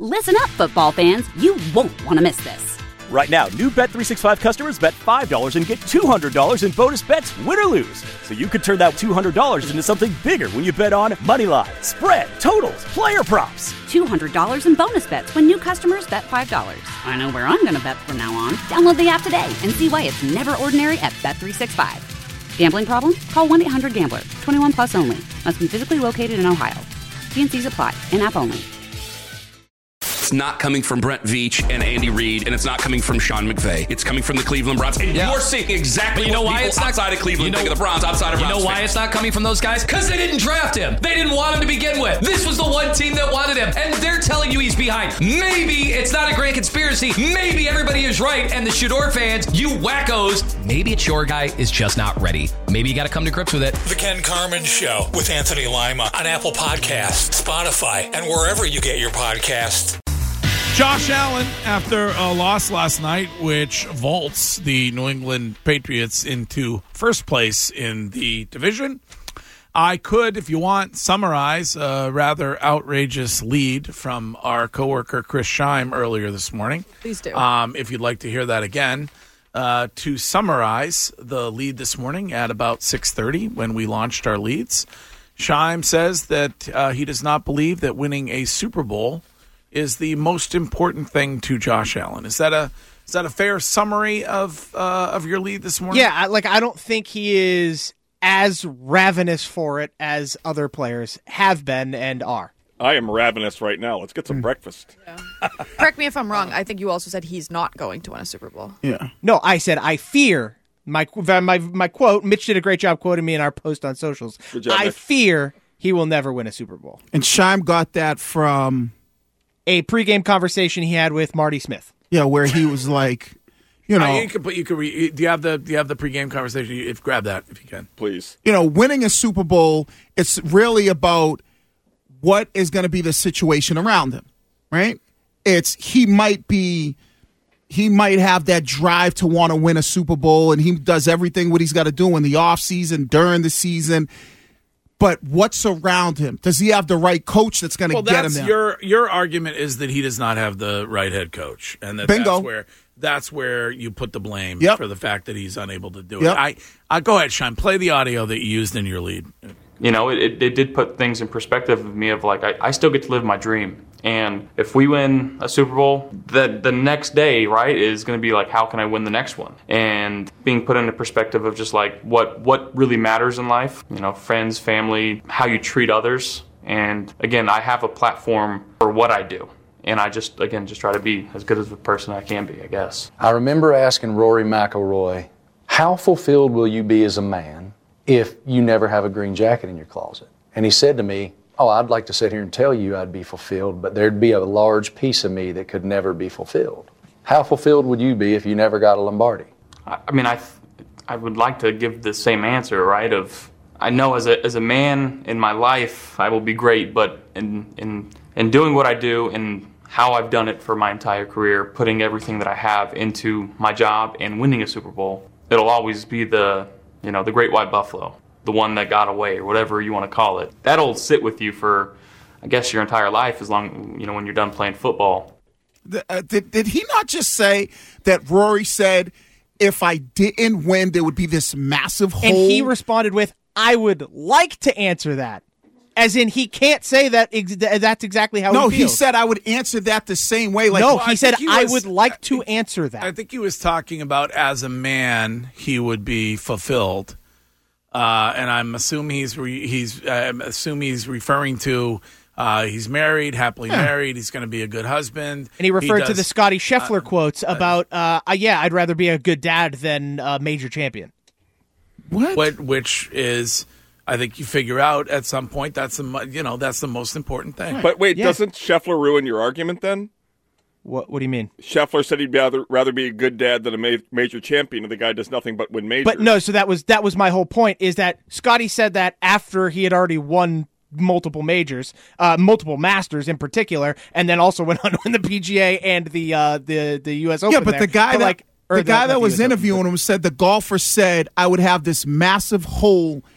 Listen up, football fans. You won't want to miss this. Right now, new Bet365 customers bet $5 and get $200 in bonus bets, win or lose. So you could turn that $200 into something bigger when you bet on money line, spread, totals, player props. $200 in bonus bets when new customers bet $5. I know where I'm going to bet from now on. Download the app today and see why it's never ordinary at Bet365. Gambling problem? Call 1-800-GAMBLER. 21 plus only. Must be physically located in Ohio. T&Cs apply. In-app only. It's not coming from Brent Veach and Andy Reid, and it's not coming from Sean McVay. It's coming from the Cleveland Browns. And you're seeing exactly what people outside of Cleveland think of the Browns, outside of Browns. You know why it's not coming from those guys? Because they didn't draft him. They didn't want him to begin with. This was the one team that wanted him, and they're telling you he's behind. Maybe it's not a grand conspiracy. Maybe everybody is right, and the Shador fans, you wackos, maybe it's your guy is just not ready. Maybe you got to come to grips with it. The Ken Carman Show with Anthony Lima on Apple Podcasts, Spotify, and wherever you get your podcasts. Josh Allen, after a loss last night, which vaults the New England Patriots into first place in the division. I could, if you want, summarize a rather outrageous lead from our coworker Chris Scheim earlier this morning. Please do. If you'd like to hear that again. To summarize the lead this morning at about 6:30 when we launched our leads, Scheim says that he does not believe that winning a Super Bowl is the most important thing to Josh Allen. Is that a fair summary of your lead this morning? Yeah, I don't think he is as ravenous for it as other players have been and are. I am ravenous right now. Let's get some breakfast. Yeah. Correct me if I'm wrong. I think you also said he's not going to win a Super Bowl. Yeah. No, I said I fear. My quote, Mitch did a great job quoting me in our post on socials. Good job, I Mitch. fear he will never win a Super Bowl. And Scheim got that from a pregame conversation he had with Marty Smith. Yeah, where he was like, you know, do you have the pregame conversation? Grab that if you can, please. You know, winning a Super Bowl, it's really about what is going to be the situation around him, right? He might have that drive to want to win a Super Bowl, and he does everything what he's got to do in the offseason, during the season. But what's around him? Does he have the right coach that's going to get him there? Your argument is that he does not have the right head coach, and that's where you put the blame for the fact that he's unable to do it. I go ahead, Sean. Play the audio that you used in your lead. You know, it did put things in perspective of me of like I still get to live my dream. And if we win a Super Bowl, the next day, right, is going to be like, how can I win the next one? And being put into perspective of just like what really matters in life, you know, friends, family, how you treat others. And again, I have a platform for what I do. And I just try to be as good as a person I can be, I guess. I remember asking Rory McIlroy, how fulfilled will you be as a man if you never have a green jacket in your closet? And he said to me, I'd like to sit here and tell you I'd be fulfilled, but there'd be a large piece of me that could never be fulfilled. How fulfilled would you be if you never got a Lombardi? I would like to give the same answer, right? I know as a man in my life, I will be great, but in doing what I do and how I've done it for my entire career, putting everything that I have into my job and winning a Super Bowl, it'll always be the great white buffalo. The one that got away, or whatever you want to call it. That'll sit with you for, I guess, your entire life, as long, when you're done playing football. Did he not just say that Rory said, if I didn't win, there would be this massive hole? And he responded with, I would like to answer that. As in, he can't say that that's exactly how he feels. No, he said, I would answer that the same way. He said, I would like to answer that. I think he was talking about as a man, he would be fulfilled. And I'm assuming he's referring to he's married, happily married. He's going to be a good husband. And he referred to the Scotty Scheffler quotes about, I'd rather be a good dad than a major champion. What? Which is, I think you figure out at some point that's the most important thing. But wait, doesn't Scheffler ruin your argument then? What do you mean? Scheffler said he'd rather be a good dad than a major champion, and the guy does nothing but win majors. But no, so that was my whole point, is that Scotty said that after he had already won multiple majors, multiple Masters in particular, and then also went on to win the PGA and the U.S. Open. Yeah, but the guy that was interviewing him said the golfer said, I would have this massive hole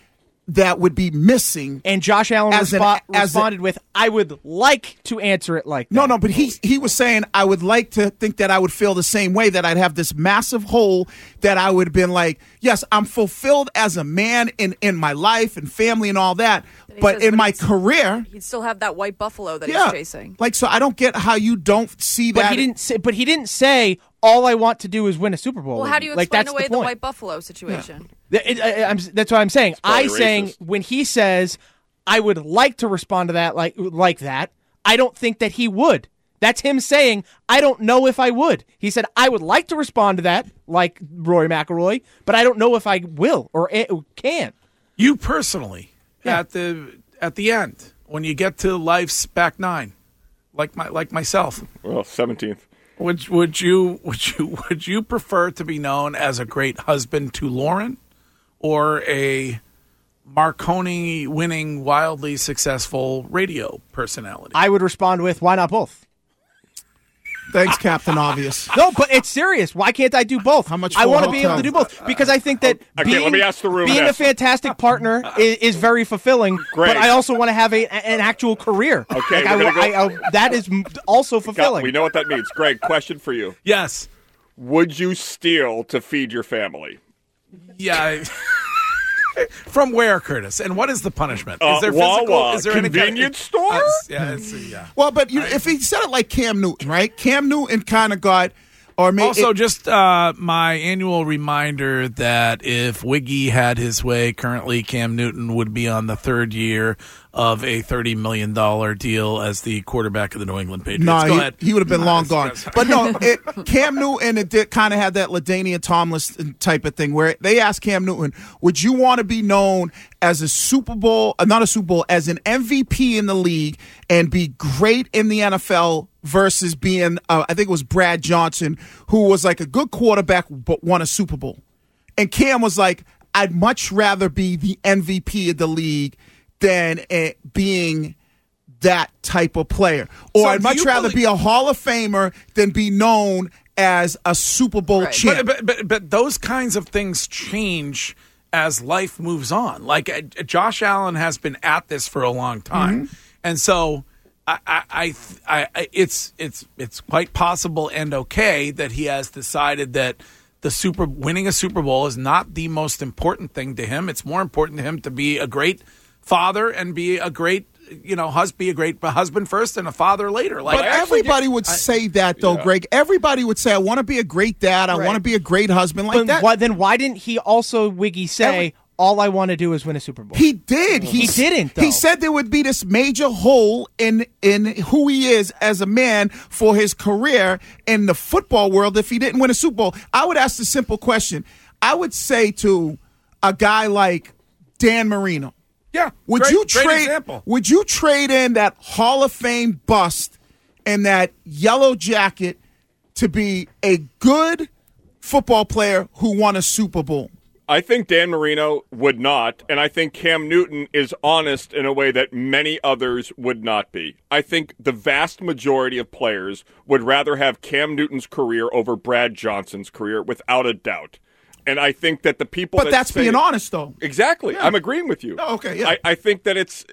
that would be missing. And Josh Allen responded with, I would like to answer it like that. No, but he was saying, I would like to think that I would feel the same way, that I'd have this massive hole that I would have been like, yes, I'm fulfilled as a man in my life and family and all that. But in my career, he'd still have that white buffalo that he's chasing. Like, so I don't get how you don't see that. But he didn't say, all I want to do is win a Super Bowl. Well, how do you explain away the white buffalo situation? Yeah. That's what I'm saying. Saying when he says, I would like to respond to that like that, I don't think that he would. That's him saying, I don't know if I would. He said, I would like to respond to that like Rory McIlroy, but I don't know if I will or can. You personally, at the end, when you get to life's back nine, like myself. Well, 17th. Would you prefer to be known as a great husband to Lauren, or a Marconi winning, wildly successful radio personality? I would respond with, why not both? Thanks, Captain Obvious. No, but it's serious. Why can't I do both? How much? I want to be able to do both because I think that let me ask the room. Being a fantastic partner is very fulfilling. Great. But I also want to have an actual career. Okay, that is also fulfilling. We know what that means. Greg, question for you. Yes. Would you steal to feed your family? Yeah. From where, Curtis? And what is the punishment? Is there Wawa, Is there convenience store? Yeah. Well, but if he said it like Cam Newton, right? Cam Newton kind of got, or maybe also just my annual reminder that if Wiggy had his way, currently Cam Newton would be on the third year of a $30 million deal as the quarterback of the New England Patriots. No, he would have been long gone. But no, Cam Newton, it did kind of had that LaDainian Tomlinson type of thing where they asked Cam Newton, would you want to be known as a Super Bowl, not a Super Bowl, as an MVP in the league and be great in the NFL versus being, I think it was Brad Johnson, who was like a good quarterback but won a Super Bowl. And Cam was like, I'd much rather be the MVP of the league than being that type of player. Or I'd much rather be a Hall of Famer than be known as a Super Bowl champ. But those kinds of things change as life moves on. Like Josh Allen has been at this for a long time. Mm-hmm. And so it's quite possible and okay that he has decided that winning a Super Bowl is not the most important thing to him. It's more important to him to be a great father and be a great, be a great husband first and a father later. But everybody would say that, though, Greg. Everybody would say, I want to be a great dad. I want to be a great husband. Like that. Then why didn't he also, Wiggy, say, all I want to do is win a Super Bowl? He did. He didn't, though. He said there would be this major hole in who he is as a man for his career in the football world if he didn't win a Super Bowl. I would ask the simple question. I would say to a guy like Dan Marino, Would you trade in that Hall of Fame bust and that yellow jacket to be a good football player who won a Super Bowl? I think Dan Marino would not, and I think Cam Newton is honest in a way that many others would not be. I think the vast majority of players would rather have Cam Newton's career over Brad Johnson's career, without a doubt. And I think that the people But that's being honest, though. Exactly. Yeah. I'm agreeing with you. Oh, okay, yeah. I think that it's...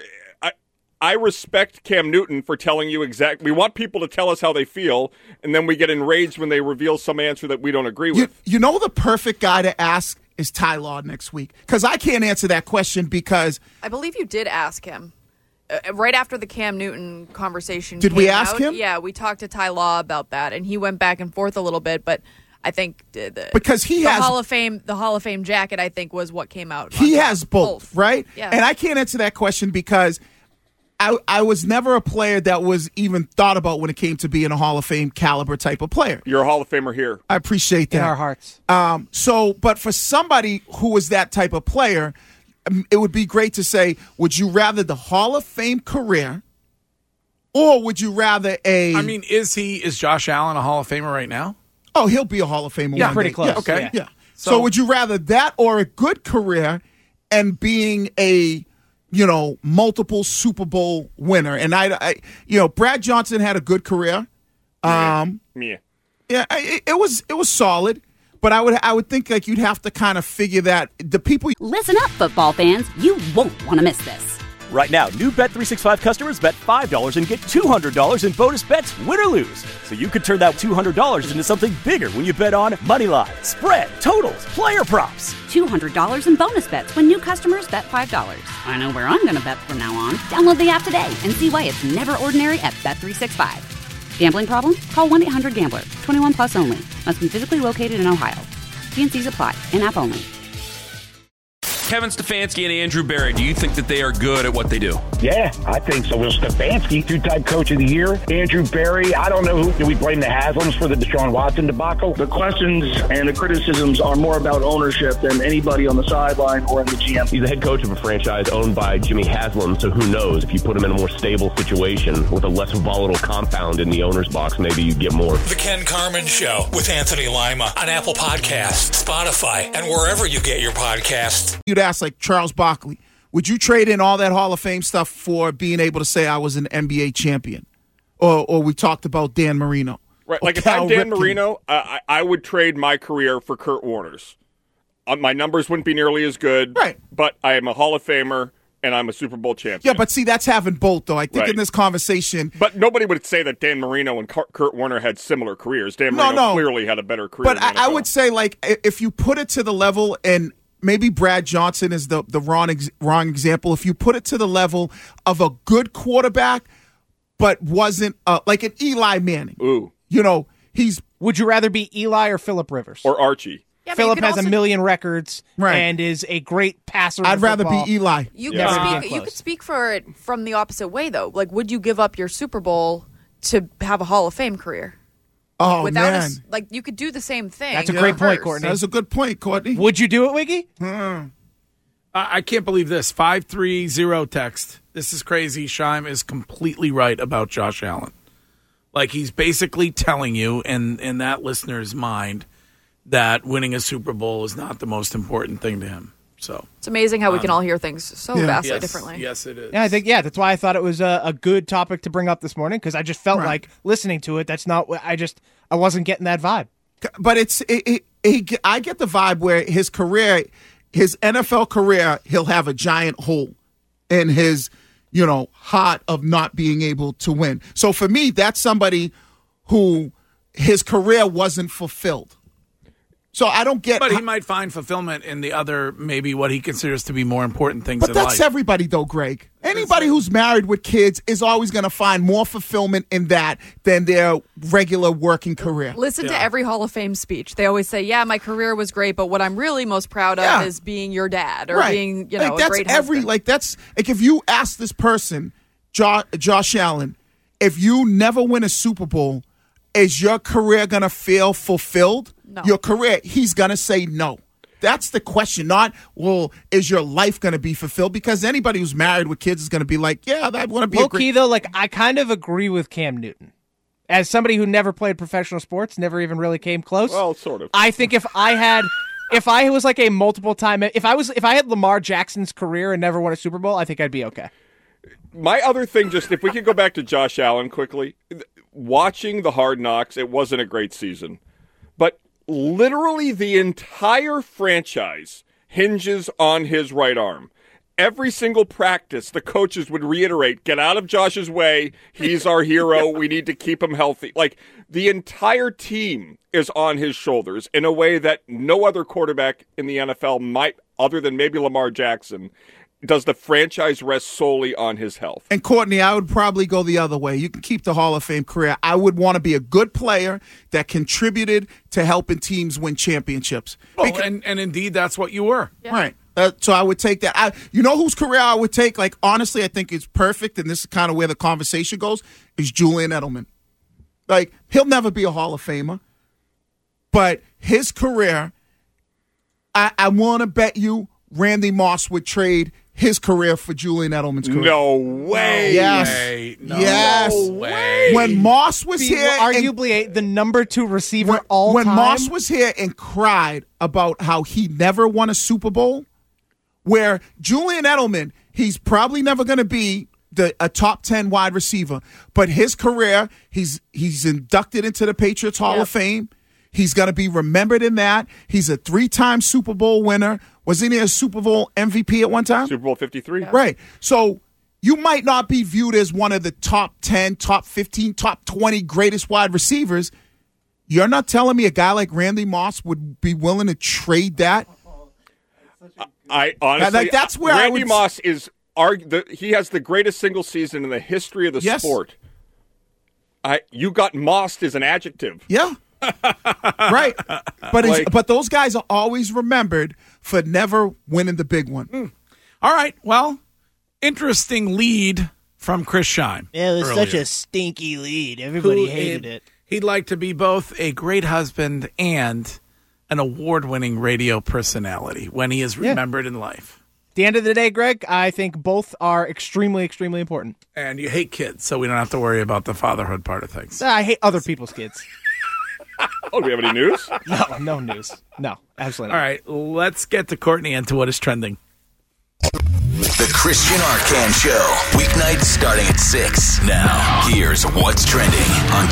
I respect Cam Newton for telling you exactly. We want people to tell us how they feel, and then we get enraged when they reveal some answer that we don't agree with. You know the perfect guy to ask is Ty Law next week? Because I can't answer that question because... I believe you did ask him. Right after the Cam Newton conversation Did we ask him? Yeah, we talked to Ty Law about that, and he went back and forth a little bit, but... I think because he has Hall of Fame jacket, I think, was what came out. He has both, right? Yeah. And I can't answer that question because I was never a player that was even thought about when it came to being a Hall of Fame caliber type of player. You're a Hall of Famer here. I appreciate that. In our hearts. But for somebody who was that type of player, it would be great to say, would you rather the Hall of Fame career, or would you rather is Josh Allen a Hall of Famer right now? Oh, he'll be a Hall of Famer. Yeah, pretty close. Yeah, okay. Yeah. So would you rather that or a good career and being a, multiple Super Bowl winner? And Brad Johnson had a good career. Yeah. Yeah, it was solid. But I would think like you'd have to kind of figure that the people. Listen up, football fans. You won't want to miss this. Right now, new Bet365 customers bet $5 and get $200 in bonus bets, win or lose. So you could turn that $200 into something bigger when you bet on money line, spread, totals, player props. $200 in bonus bets when new customers bet $5. I know where I'm going to bet from now on. Download the app today and see why it's never ordinary at Bet365. Gambling problem? Call 1-800-GAMBLER. 21 plus only. Must be physically located in Ohio. T&Cs apply. In-app only. Kevin Stefanski and Andrew Berry, do you think that they are good at what they do? Yeah, I think so. Well, Stefanski, two-time coach of the year. Andrew Berry, I don't know who. Do we blame the Haslams for the Deshaun Watson debacle? The questions and the criticisms are more about ownership than anybody on the sideline or in the GM. He's the head coach of a franchise owned by Jimmy Haslam, so who knows? If you put him in a more stable situation with a less volatile compound in the owner's box, maybe you get more. The Ken Carman Show with Anthony Lima on Apple Podcasts, Spotify, and wherever you get your podcasts. You'd ask like Charles Barkley, would you trade in all that Hall of Fame stuff for being able to say I was an NBA champion? Or we talked about Dan Marino. Right, like if I'm Dan Marino, I would trade my career for Kurt Warner's. My numbers wouldn't be nearly as good, right? But I am a Hall of Famer and I'm a Super Bowl champion. Yeah, but see, that's having both, though. I think in this conversation. But nobody would say that Dan Marino and Kurt Warner had similar careers. Dan Marino clearly had a better career. But I would say, like, if you put it to the level, and maybe Brad Johnson is the wrong example. If you put it to the level of a good quarterback, but wasn't like an Eli Manning. Ooh. You know, Would you rather be Eli or Phillip Rivers? Or Archie? Yeah, Phillip has a million records and is a great passer. I'd rather be Eli. You could speak for it from the opposite way, though. Like, would you give up your Super Bowl to have a Hall of Fame career? Oh, man. You could do the same thing. That's a great point, Courtney. That's a good point, Courtney. Would you do it, Wiggy? I can't believe this. 530 text. This is crazy. Scheim is completely right about Josh Allen. Like, he's basically telling you, in that listener's mind, that winning a Super Bowl is not the most important thing to him. So it's amazing how we can all hear things so vastly differently. Yes, it is. Yeah, I think that's why I thought it was a good topic to bring up this morning, because I just felt like listening to it. That's not what I wasn't getting that vibe. But I get the vibe where his career, his NFL career, he'll have a giant hole in his, heart of not being able to win. So for me, that's somebody who his career wasn't fulfilled. So I don't get. But he might find fulfillment in the other, maybe what he considers to be more important things in life. But that's everybody, though, Greg. Anybody who's married with kids is always going to find more fulfillment in that than their regular working career. Listen to every Hall of Fame speech. They always say, "Yeah, my career was great, but what I'm really most proud of is being your dad or being, a great husband." That's like if you ask this person, Josh Allen, if you never win a Super Bowl, is your career going to feel fulfilled? No. Your career, he's going to say no. That's the question, not, is your life going to be fulfilled? Because anybody who's married with kids is going to be like, yeah, I want to be low-key, though, like, I kind of agree with Cam Newton. As somebody who never played professional sports, never even really came close. Well, sort of. I think if I was like a multiple time, if I had Lamar Jackson's career and never won a Super Bowl, I think I'd be okay. My other thing, just if we could go back to Josh Allen quickly, watching the Hard Knocks, it wasn't a great season. But literally the entire franchise hinges on his right arm. Every single practice, the coaches would reiterate, get out of Josh's way. He's our hero. We need to keep him healthy. Like, the entire team is on his shoulders in a way that no other quarterback in the NFL might, other than maybe Lamar Jackson, does the franchise rest solely on his health. And Courtney, I would probably go the other way. You can keep the Hall of Fame career. I would want to be a good player that contributed to helping teams win championships. And indeed, that's what you were. Yeah. Right. So I would take that. You know whose career I would take? Like, honestly, I think it's perfect, and this is kind of where the conversation goes, is Julian Edelman. Like, he'll never be a Hall of Famer, but his career, I want to bet you Randy Moss would trade his career for Julian Edelman's career. No way. Yes. No yes. way. When Moss was here. Arguably the number 2 receiver all when time. When Moss was here and cried about how he never won a Super Bowl, where Julian Edelman, he's probably never going to be a top 10 wide receiver, but his career, he's inducted into the Patriots Hall of Fame. He's going to be remembered in that. He's a 3-time Super Bowl winner. Wasn't he a Super Bowl MVP at one time? Super Bowl 53. Right. So you might not be viewed as one of the top 10, top 15, top 20 greatest wide receivers. You're not telling me a guy like Randy Moss would be willing to trade that? I honestly, that's where Randy Moss is. He has the greatest single season in the history of the sport. You got mossed as an adjective. Yeah. Right. But those guys are always remembered for never winning the big one. All right. Well, interesting lead from Chris Scheim. Yeah, it was such a stinky lead. Everybody hated it. He'd like to be both a great husband and an award-winning radio personality when he is remembered in life. At the end of the day, Greg, I think both are extremely, extremely important. And you hate kids, so we don't have to worry about the fatherhood part of things. I hate other people's kids. Oh, do we have any news? No news. No, absolutely not. All right, let's get to Courtney and to what is trending. The Christian Arcand Show, weeknights starting at 6. Now, here's what's trending on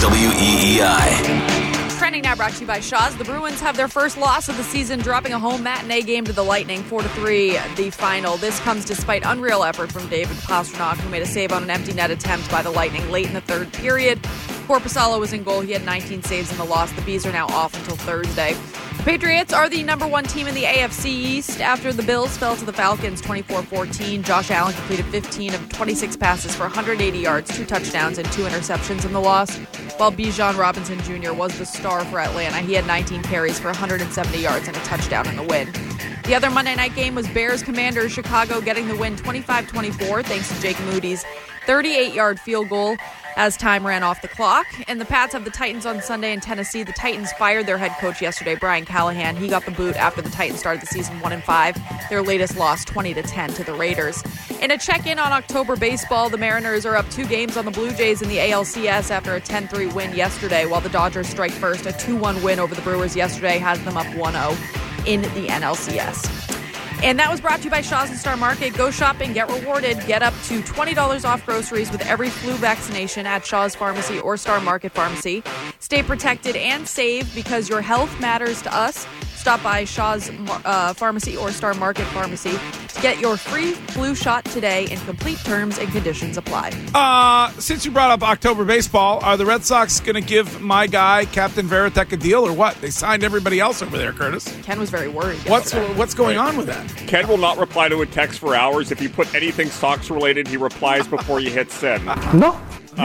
WEEI. Trending now brought to you by Shaw's. The Bruins have their first loss of the season, dropping a home matinee game to the Lightning, 4-3, the final. This comes despite unreal effort from David Pastrnak, who made a save on an empty net attempt by the Lightning late in the third period. Korpisalo was in goal. He had 19 saves in the loss. The Bees are now off until Thursday. The Patriots are the number one team in the AFC East after the Bills fell to the Falcons 24-14. Josh Allen completed 15 of 26 passes for 180 yards, 2 touchdowns, and 2 interceptions in the loss, while Bijan Robinson Jr. was the star for Atlanta. He had 19 carries for 170 yards and a touchdown in the win. The other Monday night game was Bears-Commanders, Chicago getting the win 25-24 thanks to Jake Moody's 38-yard field goal as time ran off the clock. And the Pats have the Titans on Sunday in Tennessee. The Titans fired their head coach yesterday, Brian Callahan. He got the boot after the Titans started the season 1-5. Their latest loss 20-10 to the Raiders. In a check-in on October baseball, the Mariners are up 2 games on the Blue Jays in the ALCS after a 10-3 win yesterday, while the Dodgers strike first. A 2-1 win over the Brewers yesterday has them up 1-0 in the NLCS. And that was brought to you by Shaw's and Star Market. Go shopping, get rewarded. Get up to $20 off groceries with every flu vaccination at Shaw's Pharmacy or Star Market Pharmacy. Stay protected and save because your health matters to us. Stop by Shaw's Pharmacy or Star Market Pharmacy to get your free flu shot today, and complete terms and conditions apply. Since you brought up October baseball, are the Red Sox going to give my guy, Captain Veritek, a deal or what? They signed everybody else over there, Curtis. Ken was very worried. What's going on with that? Ken will not reply to a text for hours. If you put anything Sox related, he replies before you hit send. No.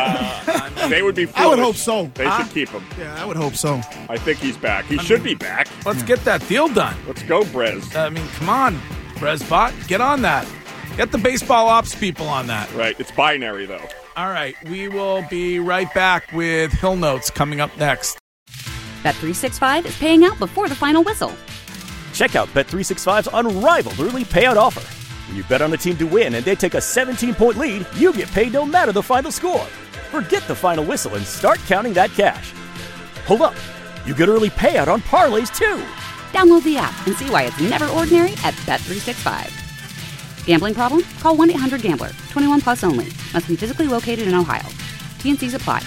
They would be foolish. I would hope so. They should keep him. Yeah, I would hope so. I think he's back. He should be back. Let's get that deal done. Let's go, Brez. I mean, come on, Brezbot. Get on that. Get the baseball ops people on that. Right. It's binary, though. All right. We will be right back with Hill Notes coming up next. Bet365 is paying out before the final whistle. Check out Bet365's unrivaled early payout offer. When you bet on a team to win and they take a 17-point lead, you get paid no matter the final score. Forget the final whistle and start counting that cash. Hold up. You get early payout on parlays, too. Download the app and see why it's never ordinary at Bet365. Gambling problem? Call 1-800-GAMBLER. 21 plus only. Must be physically located in Ohio. T&Cs apply.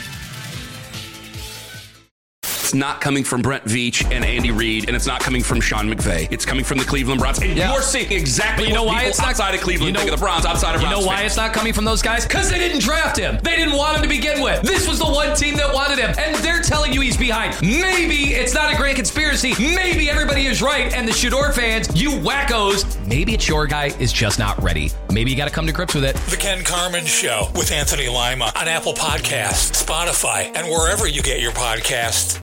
It's not coming from Brent Veach and Andy Reid, and it's not coming from Sean McVay. It's coming from the Cleveland Browns. And you're seeing exactly what people outside of Cleveland think of the Browns, outside of Browns. You know why it's not coming from those guys? Because they didn't draft him. They didn't want him to begin with. This was the one team that wanted him, and they're telling you he's behind. Maybe it's not a grand conspiracy. Maybe everybody is right, and the Shador fans, you wackos, maybe it's your guy is just not ready. Maybe you got to come to grips with it. The Ken Carman Show with Anthony Lima on Apple Podcasts, Spotify, and wherever you get your podcasts.